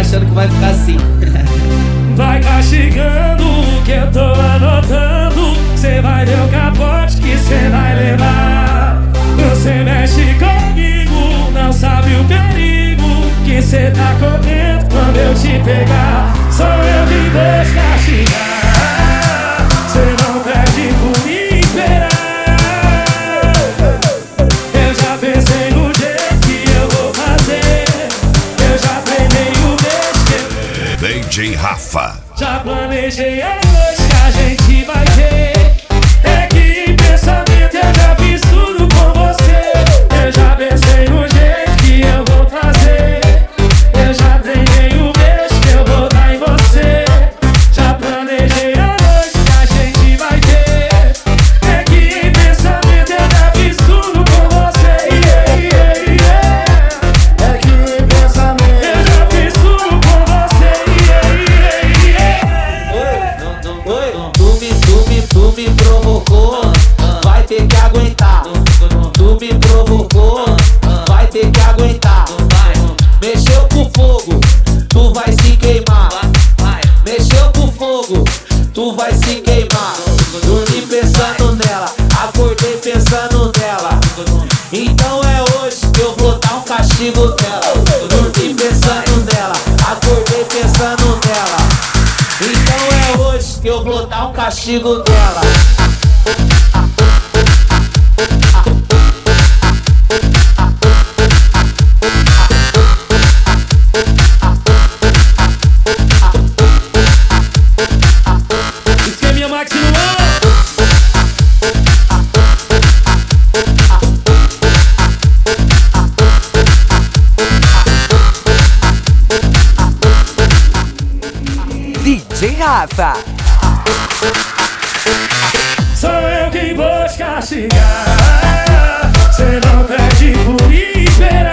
achando que vai ficar assim. Vai castigando o que eu tô anotando. Cê vai ver o capote que cê vai levar. Você mexe comigo, não sabe o perigo que cê tá correndo quando eu te pegar. Sou eu que vou te castigar. Cê não perde por me esperar. Eu já pensei no jeito que eu vou fazer. Eu já treinei o beijo que eu... DJ Rafa. Já planejei a noite que a gente vai ter. É que em pensamento eu já fiz tudo com você. Eu já pensei no jeito que eu vou fazer. Eu já treinei o beijo que eu vou dar em você. Já planejei a noite que a gente vai ter. É que em pensamento eu já fiz tudo com você. É que em pensamento eu já fiz tudo com você. Tu me provocou, vai ter que aguentar. Tu me provocou, vai ter que aguentar. Mexeu com fogo, tu vai se queimar. Mexeu com fogo, tu vai se queimar. Dormi pensando nela, acordei pensando nela. Então é hoje que eu vou dar um castigo dela. Dormi pensando nela, acordei pensando nela. Então é hoje que eu vou dar um castigo dela. Esqueminha máximo. DJ Rafa. Sou eu quem vou te castigar. Cê não perde por me esperar.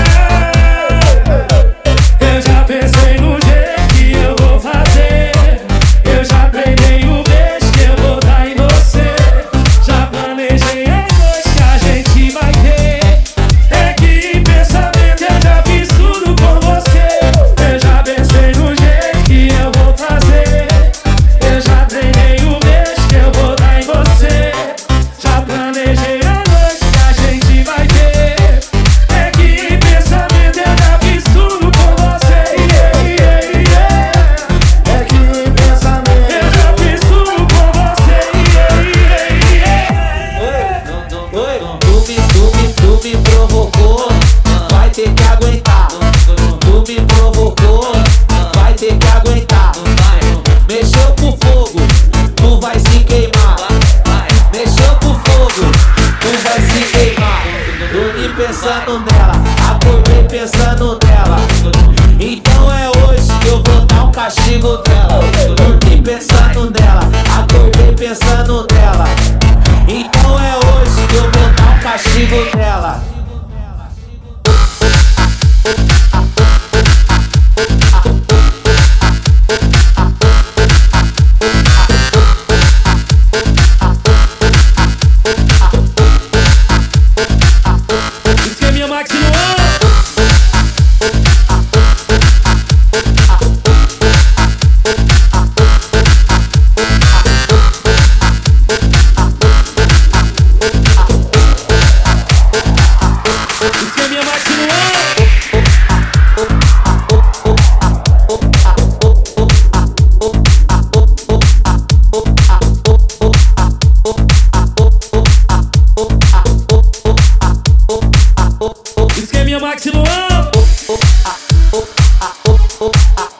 Eu já pensei no jeito que eu vou fazer. Eu já treinei o beijo que eu vou dar em você. Já planejei a noite que a gente vai ter. É que em pensamento eu já fiz tudo com você. Eu já pensei no jeito que eu vou fazer. Eu já treinei o beijo que eu vou dar em você. Já planejei a noite que a gente vai ter. É que em pensamento eu já fiz tudo com você. É que em pensamento Eu já fiz tudo com você. Tu me provocou, vai ter que aguentar. Tu me provocou, vai ter que aguentar. Mexeu com fogo, tu vai se queimar. Mexeu com fogo, tu vai se queimar. Dormi pensando nela, acordei pensando nela. Então é hoje que eu vou dar um castigo dela. Dormi pensando nela, acordei pensando nela. Então é hoje que eu vou dar um castigo dela. Esqueminha máximo. Esqueminha máximo. Esqueminha máximo.